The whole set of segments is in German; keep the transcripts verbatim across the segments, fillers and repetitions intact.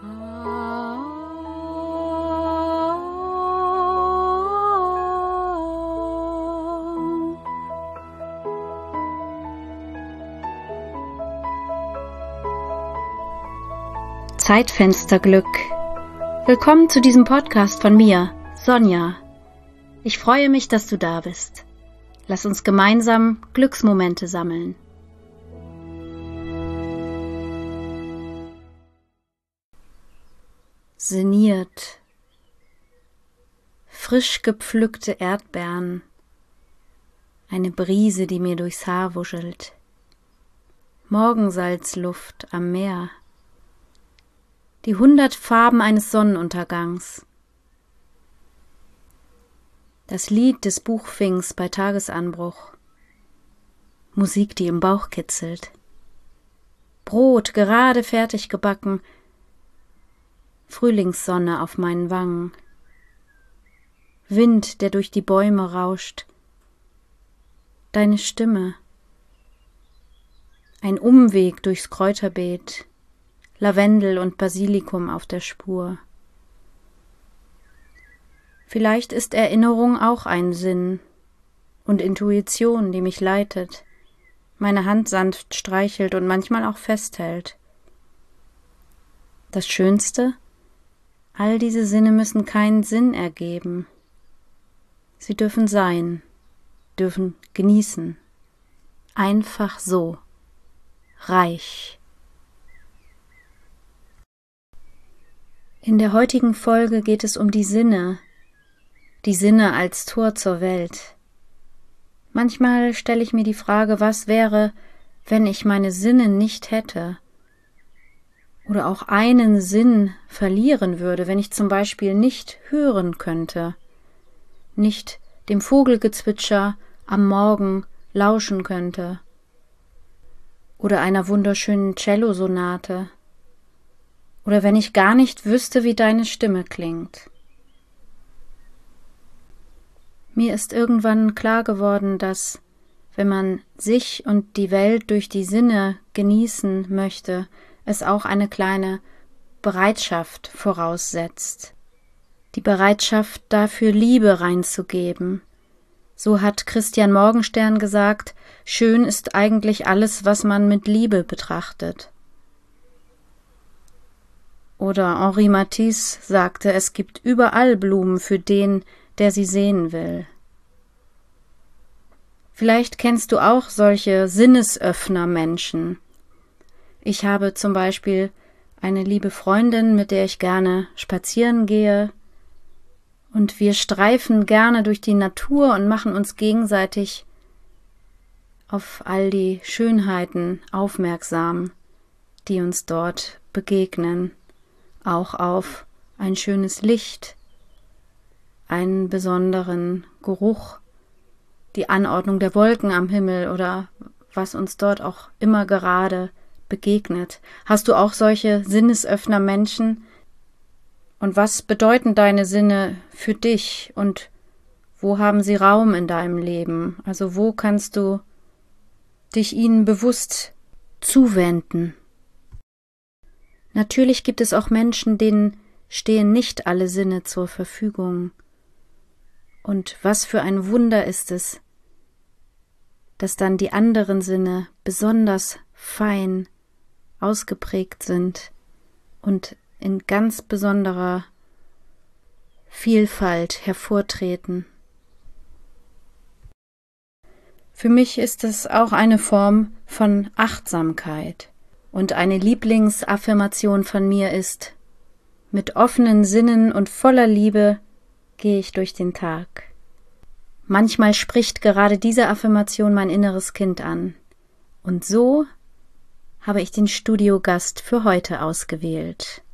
Zeitfensterglück. Willkommen zu diesem Podcast von mir, Sonja. Ich freue mich, dass du da bist. Lass uns gemeinsam Glücksmomente sammeln. Sinniert. Frisch gepflückte Erdbeeren. Eine Brise, die mir durchs Haar wuschelt. Morgensalzluft am Meer. Die hundert Farben eines Sonnenuntergangs. Das Lied des Buchfings bei Tagesanbruch. Musik, die im Bauch kitzelt. Brot, gerade fertig gebacken. Frühlingssonne auf meinen Wangen. Wind, der durch die Bäume rauscht. Deine Stimme. Ein Umweg durchs Kräuterbeet. Lavendel und Basilikum auf der Spur. Vielleicht ist Erinnerung auch ein Sinn und Intuition, die mich leitet, meine Hand sanft streichelt und manchmal auch festhält. Das Schönste? All diese Sinne müssen keinen Sinn ergeben. Sie dürfen sein, dürfen genießen. Einfach so. Reich. In der heutigen Folge geht es um die Sinne, die Sinne als Tor zur Welt. Manchmal stelle ich mir die Frage, was wäre, wenn ich meine Sinne nicht hätte oder auch einen Sinn verlieren würde, wenn ich zum Beispiel nicht hören könnte, nicht dem Vogelgezwitscher am Morgen lauschen könnte oder einer wunderschönen Cellosonate. Oder wenn ich gar nicht wüsste, wie deine Stimme klingt. Mir ist irgendwann klar geworden, dass, wenn man sich und die Welt durch die Sinne genießen möchte, es auch eine kleine Bereitschaft voraussetzt. Die Bereitschaft dafür, Liebe reinzugeben. So hat Christian Morgenstern gesagt, schön ist eigentlich alles, was man mit Liebe betrachtet. Oder Henri Matisse sagte, es gibt überall Blumen für den, der sie sehen will. Vielleicht kennst du auch solche Sinnesöffner-Menschen. Ich habe zum Beispiel eine liebe Freundin, mit der ich gerne spazieren gehe, und wir streifen gerne durch die Natur und machen uns gegenseitig auf all die Schönheiten aufmerksam, die uns dort begegnen. Auch auf ein schönes Licht, einen besonderen Geruch, die Anordnung der Wolken am Himmel oder was uns dort auch immer gerade begegnet. Hast du auch solche Sinnesöffner-Menschen? Und was bedeuten deine Sinne für dich und wo haben sie Raum in deinem Leben? Also wo kannst du dich ihnen bewusst zuwenden? Natürlich gibt es auch Menschen, denen stehen nicht alle Sinne zur Verfügung. Und was für ein Wunder ist es, dass dann die anderen Sinne besonders fein ausgeprägt sind und in ganz besonderer Vielfalt hervortreten. Für mich ist es auch eine Form von Achtsamkeit. Und eine Lieblingsaffirmation von mir ist: Mit offenen Sinnen und voller Liebe gehe ich durch den Tag. Manchmal spricht gerade diese Affirmation mein inneres Kind an. Und so habe ich den Studiogast für heute ausgewählt.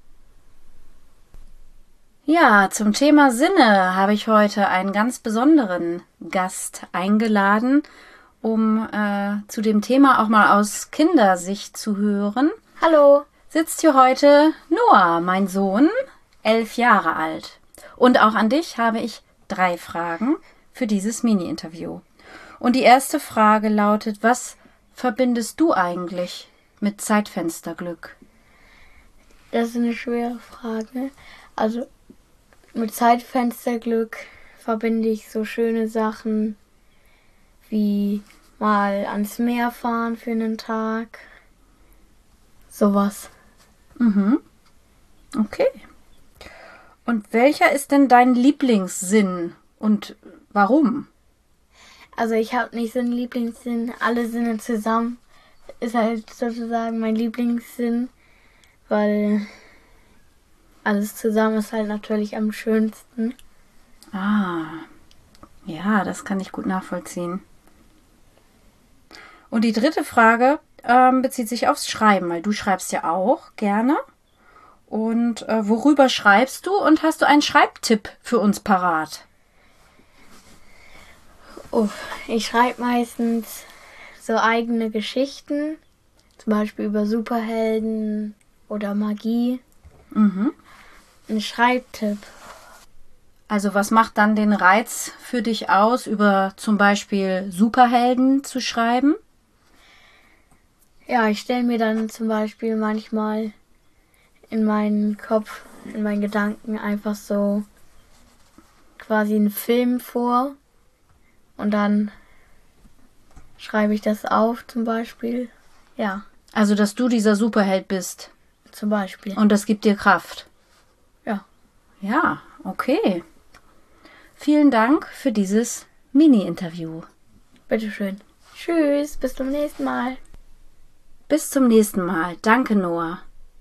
Ja, zum Thema Sinne habe ich heute einen ganz besonderen Gast eingeladen, um äh, zu dem Thema auch mal aus Kindersicht zu hören. Hallo, sitzt hier heute Noah, mein Sohn, elf Jahre alt. Und auch an dich habe ich drei Fragen für dieses Mini-Interview. Und die erste Frage lautet: Was verbindest du eigentlich mit Zeitfensterglück? Das ist eine schwere Frage. Also mit Zeitfensterglück verbinde ich so schöne Sachen wie mal ans Meer fahren für einen Tag. Sowas. Mhm. Okay. Und welcher ist denn dein Lieblingssinn und warum? Also ich habe nicht so einen Lieblingssinn. Alle Sinne zusammen ist halt sozusagen mein Lieblingssinn, weil alles zusammen ist halt natürlich am schönsten. Ah, ja, das kann ich gut nachvollziehen. Und die dritte Frage ähm, bezieht sich aufs Schreiben, weil du schreibst ja auch gerne. Und äh, worüber schreibst du und hast du einen Schreibtipp für uns parat? Oh, ich schreibe meistens so eigene Geschichten, zum Beispiel über Superhelden oder Magie. Mhm. Ein Schreibtipp. Also was macht dann den Reiz für dich aus, über zum Beispiel Superhelden zu schreiben? Ja, ich stelle mir dann zum Beispiel manchmal in meinen Kopf, in meinen Gedanken einfach so quasi einen Film vor und dann schreibe ich das auf zum Beispiel. Ja, Also, dass du dieser Superheld bist zum Beispiel. und das gibt dir Kraft. Ja. Ja, okay. Vielen Dank für dieses Mini-Interview. Bitteschön. Tschüss, bis zum nächsten Mal. Bis zum nächsten Mal. Danke, Noah.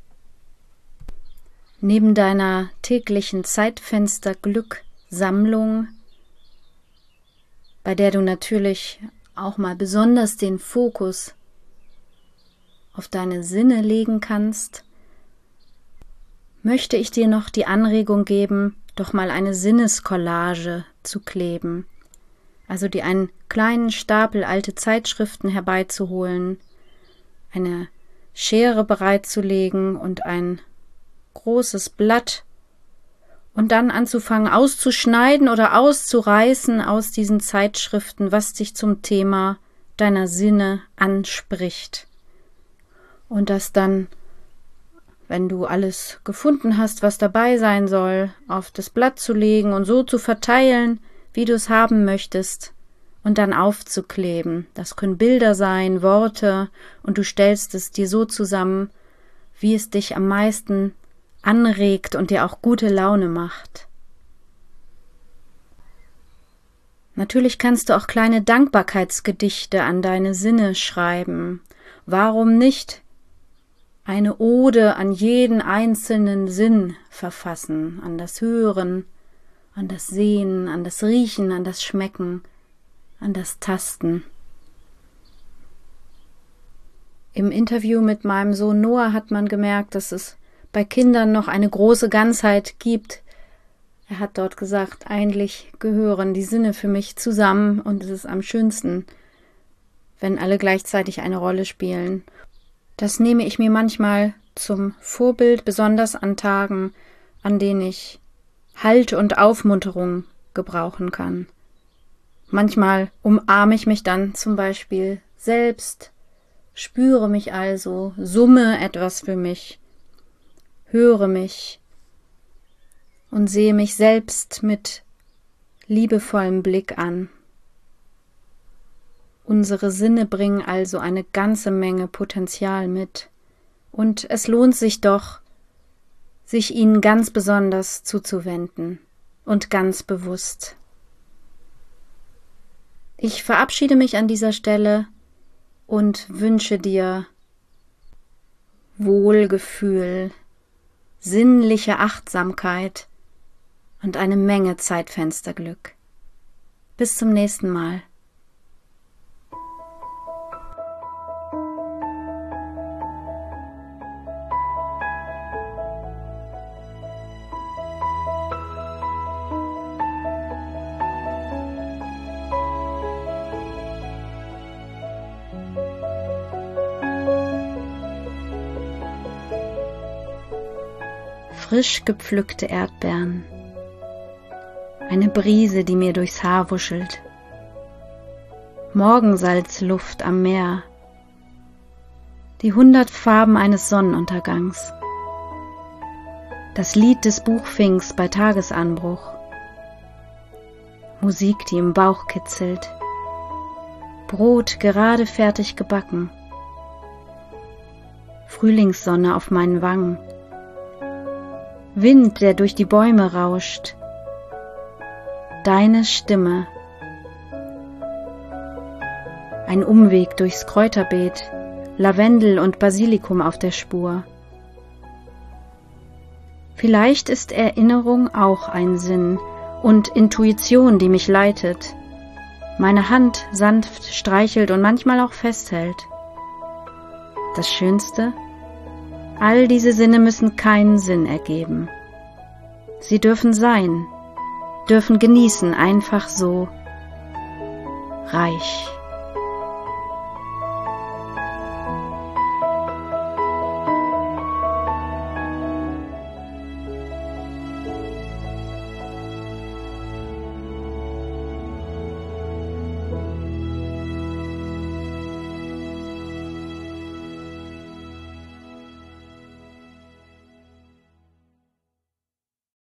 Neben deiner täglichen Zeitfenster-Glück-Sammlung, bei der du natürlich auch mal besonders den Fokus auf deine Sinne legen kannst, möchte ich dir noch die Anregung geben, doch mal eine Sinneskollage zu kleben. Also dir einen kleinen Stapel alte Zeitschriften herbeizuholen, eine Schere bereitzulegen und ein großes Blatt und dann anzufangen auszuschneiden oder auszureißen aus diesen Zeitschriften, was dich zum Thema deiner Sinne anspricht. Und das dann, wenn du alles gefunden hast, was dabei sein soll, auf das Blatt zu legen und so zu verteilen, wie du es haben möchtest, und dann aufzukleben. Das können Bilder sein, Worte, und du stellst es dir so zusammen, wie es dich am meisten anregt und dir auch gute Laune macht. Natürlich kannst du auch kleine Dankbarkeitsgedichte an deine Sinne schreiben. Warum nicht eine Ode an jeden einzelnen Sinn verfassen, an das Hören, an das Sehen, an das Riechen, an das Schmecken, an das Tasten. Im Interview mit meinem Sohn Noah hat man gemerkt, dass es bei Kindern noch eine große Ganzheit gibt. Er hat dort gesagt, eigentlich gehören die Sinne für mich zusammen und es ist am schönsten, wenn alle gleichzeitig eine Rolle spielen. Das nehme ich mir manchmal zum Vorbild, besonders an Tagen, an denen ich Halt und Aufmunterung gebrauchen kann. Manchmal umarme ich mich dann zum Beispiel selbst, spüre mich also, summe etwas für mich, höre mich und sehe mich selbst mit liebevollem Blick an. Unsere Sinne bringen also eine ganze Menge Potenzial mit und es lohnt sich doch, sich ihnen ganz besonders zuzuwenden und ganz bewusst. Ich verabschiede mich an dieser Stelle und wünsche dir Wohlgefühl, sinnliche Achtsamkeit und eine Menge Zeitfensterglück. Bis zum nächsten Mal. Frisch gepflückte Erdbeeren, eine Brise, die mir durchs Haar wuschelt, Morgensalzluft am Meer, die hundert Farben eines Sonnenuntergangs, Das Lied des Buchfinks bei Tagesanbruch. Musik, die im Bauch kitzelt. Brot gerade fertig gebacken. Frühlingssonne auf meinen Wangen. Wind, der durch die Bäume rauscht. Deine Stimme. Ein Umweg durchs Kräuterbeet, Lavendel und Basilikum auf der Spur. Vielleicht ist Erinnerung auch ein Sinn und Intuition, die mich leitet, meine Hand sanft streichelt und manchmal auch festhält. Das Schönste? All diese Sinne müssen keinen Sinn ergeben. Sie dürfen sein, dürfen genießen, einfach so reich.